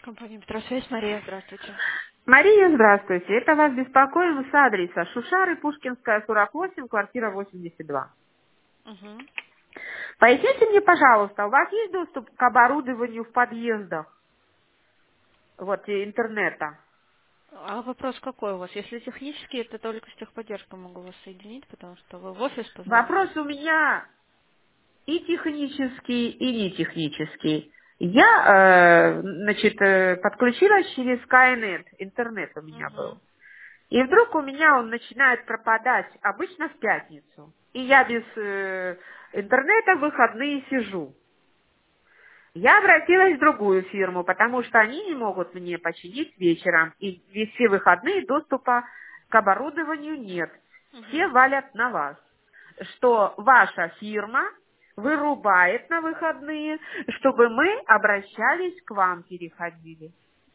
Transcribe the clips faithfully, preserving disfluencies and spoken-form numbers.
Компания «Петросвязь», Мария, здравствуйте. Мария, здравствуйте. Это вас беспокоим с адреса Шушары, Пушкинская, сорок восемь, квартира восемьдесят два. Угу. Поясните мне, пожалуйста, у вас есть доступ к оборудованию в подъездах, вот, и интернета? А вопрос какой у вас? Если технический, это только с техподдержкой могу вас соединить, потому что вы в офис позвонили. Вопрос у меня и технический, и не технический. Я, э, значит, э, подключилась через Skynet, интернет у меня Угу. был. И вдруг у меня он начинает пропадать, обычно в пятницу. И я без э, интернета в выходные сижу. Я обратилась в другую фирму, потому что они не могут мне починить вечером. И весь- все выходные доступа к оборудованию нет. Все Угу. валят на вас. Что ваша фирма вырубает на выходные, чтобы мы обращались к вам, переходили.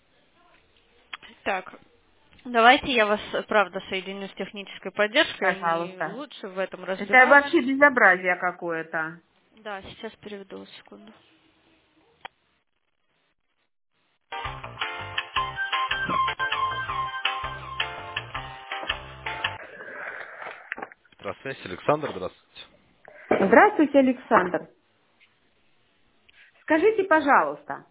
Так, давайте я вас, правда, соединю с технической поддержкой. Они Пожалуйста. лучше в этом Это разбираются. вообще безобразие какое-то. Да, сейчас переведу, секунду. Здравствуйте, Александр, здравствуйте. Здравствуйте, Александр. Скажите, пожалуйста,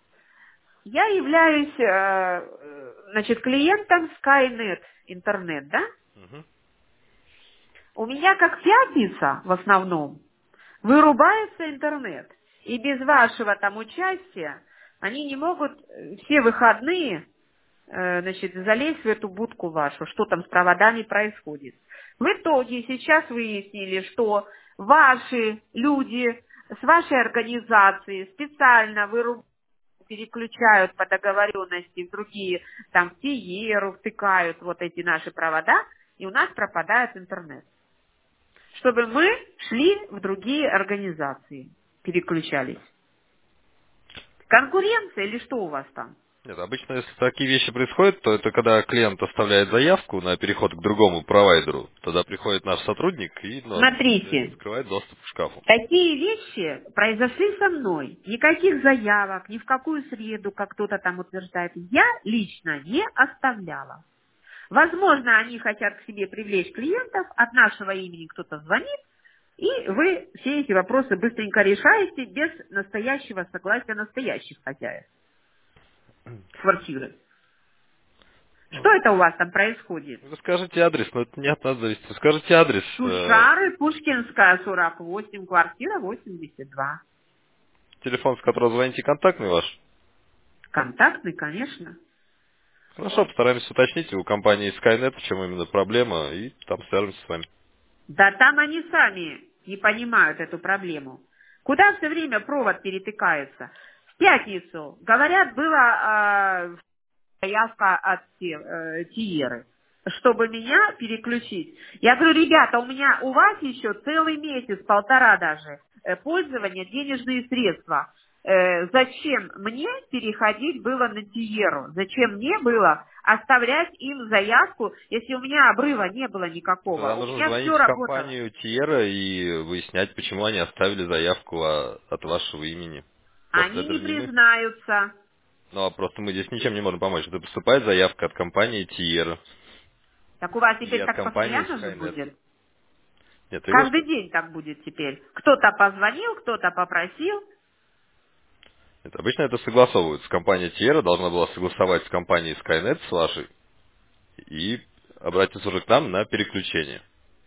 я являюсь, э, э, значит, клиентом Skynet интернет, да? Мгм. У меня как пятница в основном вырубается интернет. И без вашего там участия они не могут э, все выходные, э, значит, залезть в эту будку вашу, что там с проводами происходит. В итоге сейчас выяснили, что ваши люди с вашей организации специально вырубают, переключают по договоренности в другие, там, в Тиеру, втыкают вот эти наши провода, и у нас пропадает интернет. Чтобы мы шли в другие организации, переключались. Конкуренция или что у вас там? Нет, обычно, если такие вещи происходят, то это когда клиент оставляет заявку на переход к другому провайдеру, тогда приходит наш сотрудник и ну, осуществляет- Смотрите, открывает доступ к шкафу. такие вещи произошли со мной. Никаких заявок, ни в какую среду, как кто-то там утверждает, я лично не оставляла. Возможно, они хотят к себе привлечь клиентов, от нашего имени кто-то звонит, и вы все эти вопросы быстренько решаете без настоящего согласия настоящих хозяев квартиры. Что Ну, это у вас там происходит? Вы скажете адрес, но это не от нас зависит. Вы скажете адрес, э, Шушары, Пушкинская, сорок восемь, квартира восемьдесят два. телефон, с которого звоните, контактный ваш. Контактный, конечно. Хорошо, постараемся уточнить у компании Skynet, в чем именно проблема, и там свяжемся с вами. Да там они сами не понимают эту проблему. Куда все время провод перетыкается? В пятницу, говорят, была э, заявка от Ти- э, Тиеры, чтобы меня переключить. Я говорю, ребята, у меня у вас еще целый месяц, полтора даже, э, пользования денежные средства. Э, зачем мне переходить было на Тиеру? Зачем мне было оставлять им заявку, если у меня обрыва не было никакого? Тогда У нужно меня звонить все в работало. компанию Тиера и выяснять, почему они оставили заявку а, от вашего имени. Просто Они это не же не мы. признаются. Ну, а просто мы здесь ничем не можем помочь. Это поступает заявка от компании Тиера Так у вас и теперь от так компании постоянно же Skynet. будет? Нет, я говорю, что... Каждый день так будет теперь. Кто-то позвонил, кто-то попросил. Нет, обычно это согласовывается. Компания Тиера должна была согласовать с компанией Skynet, с вашей, и обратиться уже к нам на переключение.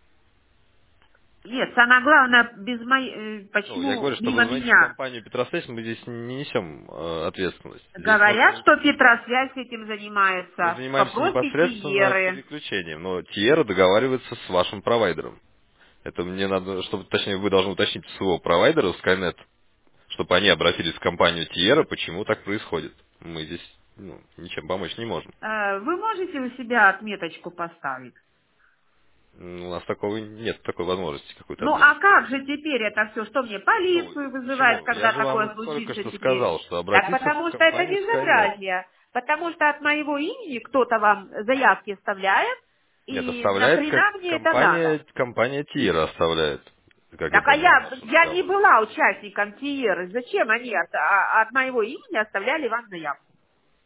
Нет, самое главное, без моей, э, Ну, я почему говорю, что вы мимо звоните в меня. компанию Петросвязь, мы здесь не несем э, ответственность. Здесь Говорят, нужно... что Петросвязь этим Мы занимается. занимаемся Попросите непосредственно Тиеры. переключением, но Тиера договаривается с вашим провайдером. Это мне надо, чтобы, точнее, вы должны уточнить у своего провайдера, Skynet, чтобы они обратились в компанию Тиера, почему так происходит. Мы здесь ну, ничем помочь не можем. Э, Вы можете у себя отметочку поставить? М, У нас такого нет такой возможности какой-то Ну а отметить. как же теперь это все? Что мне Ну, полицию вызывать, почему? Я когда же такое вам только случится что теперь? сказал, что Так обратиться в потому что это компанию Skynet. безобразие. Потому что от моего имени кто-то вам заявки оставляет, Нет, и оставляет как нахрена мне это надо? компания, компания Тиера оставляет, как я Так а понял, я, ваш я не разговор. была участником Тиеры. Зачем они от, а- от моего имени оставляли вам заявку?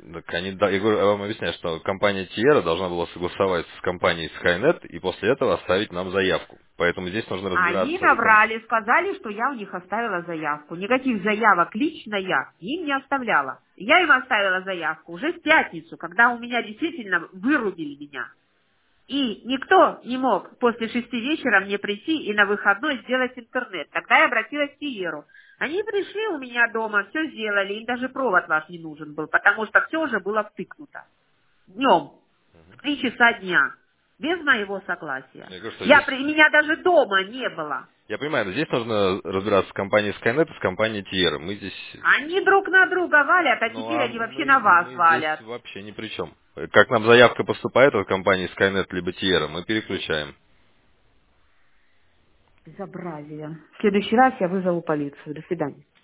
Так они, да, я, говорю, я вам объясняю, что компания Тиера должна была согласовать с компанией Skynet и после этого оставить нам заявку. Поэтому здесь нужно Они разбираться. Ком- наврали, сказали, что я у них оставила заявку. Никаких заявок лично я им не оставляла. Я им оставила заявку уже в пятницу, когда у меня действительно вырубили меня. И никто не мог после шести вечера мне прийти и на выходной сделать интернет. Тогда я обратилась к Тиеру. Они пришли у меня дома, все сделали, им даже провод ваш не нужен был, потому что все уже было втыкнуто. Днем, в три часа дня, без моего согласия. Я говорю, что Я, здесь... при- меня даже дома не было. Я понимаю, но здесь нужно разбираться с компанией Skynet и с компанией Тиера. Мы здесь... Они друг на друга валят, а Ну, теперь а они вообще мы, на вас мы здесь валят. вообще ни при чем. Как нам заявка поступает от компании Skynet либо Тиера, мы переключаем. Безобразие. В следующий раз я вызову полицию. До свидания.